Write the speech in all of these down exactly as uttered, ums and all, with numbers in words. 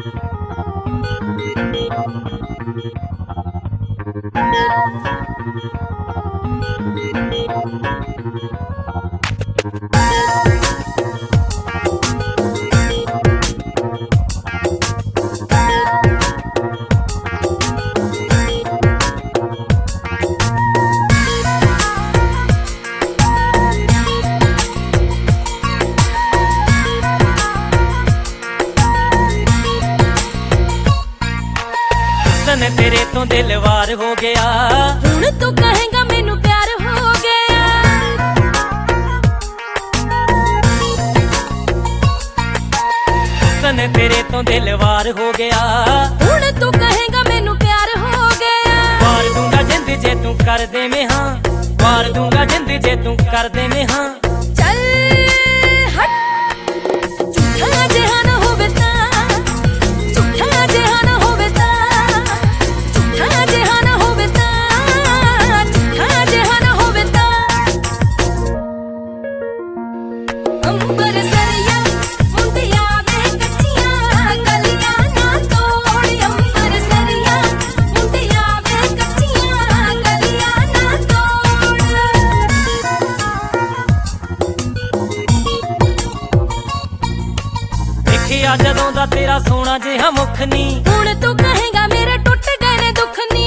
तेरे तो दिल वार हो गया, हुण तू कहेगा मैनू प्यार हो गया। सन तेरे तो दिल वार हो गया, हुण तू कहेगा मैनू प्यार हो गया। वार दूंगा जिंद जे तू कर दे में हाँ, वार दूंगा जिंद जे तू कर दे में हाँ। चल हट झूठा जिहा ना होवे तां, झूठा जिहा ना होवे तां, झूठा जिहा ना होवे तां, झूठा जिहा ना होवे तां। अंबर सरिया मुंडिया वे कच्चियां गलियां ना तोड़, अंबर सरिया मुंडिया वे कच्चियां गलियां ना तोड़। देखिया जदों दा तेरा सोना जिहा मुख नी, हुण तू कहेगा मेरे टुट गए ने दुख नी।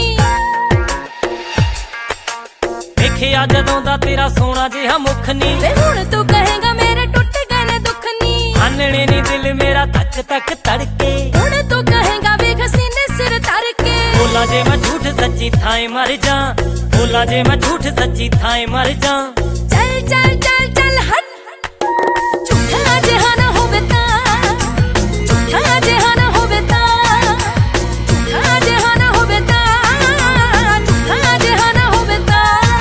देखिया जदों दा तेरा सोना जिहा मुख नी, वे हुण तू कहेगा मेरे टुट गए ने दुख नी। आनने नी दिल मेरा तक तक तड़के, हुण तू कहेगा वेख सीने सिर तर के। बोला जे मैं झूठ सच्ची थाए मर जा, बोला जे मैं झूठ सच्ची थाए मर जा। चल चल चल चल हट झूठा जिहा ना होवे तां, झूठा जिहा ना होवे तां, झूठा जिहा ना होवे तां, झूठा जिहा ना होवे तां।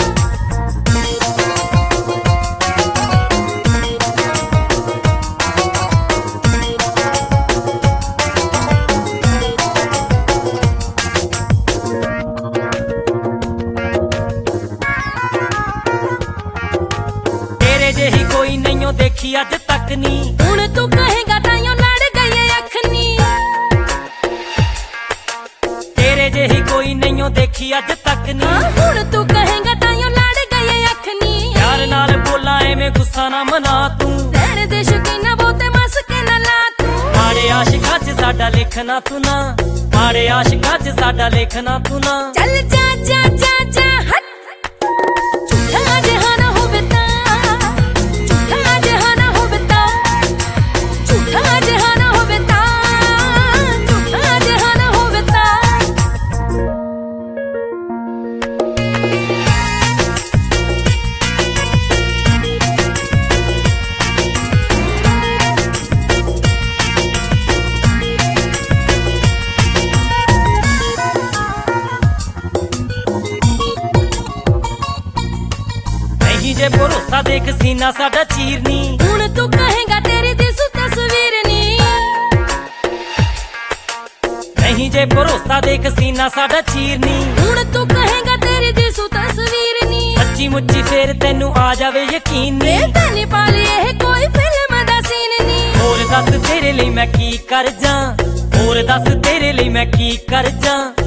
तेरे जेही कोई नहीं देखी अज तक नी, हुण तू कहेगा ताइयों लड़ गई अख नी। तेरे जेही कोई नहीं देखी अज तक नी, हाँ हुण तू कहेगा ताइयों लड़ गई अख नी। प्यार नाल बोला एवें गुस्सा ना मना तू, रहने दे शकीना बहुते मस के ना ला तू। माड़े आशिकां च साडा लिखना तू ना, माड़े आशिकां च साडा लिखना तू ना। चल जा जा जा जा हट झूठा जिहा ना होवे तां, झूठा जिहा ना होवे तां, झूठा जिहा ना होवे तां, झूठा जिहा ना होवे तां। नहीं जे भरोसा देख सीना साडा चीरनी, हुण तू कहेगा तेरी दिसू तस्वीर नी। नहीं जे भरोसा देख सीना साडा चीरनी, हुण तू कहेगा तेरी दिसू तस्वीर नी। सच्ची मुच्ची फेर तेनू आ जावे यकीन नी, वे तैनी पाली एह कोई फिल्म दा सीन नी। होर दस तेरे लिए मैं की कर जा, होर दस तेरे लिए मैं की कर जा।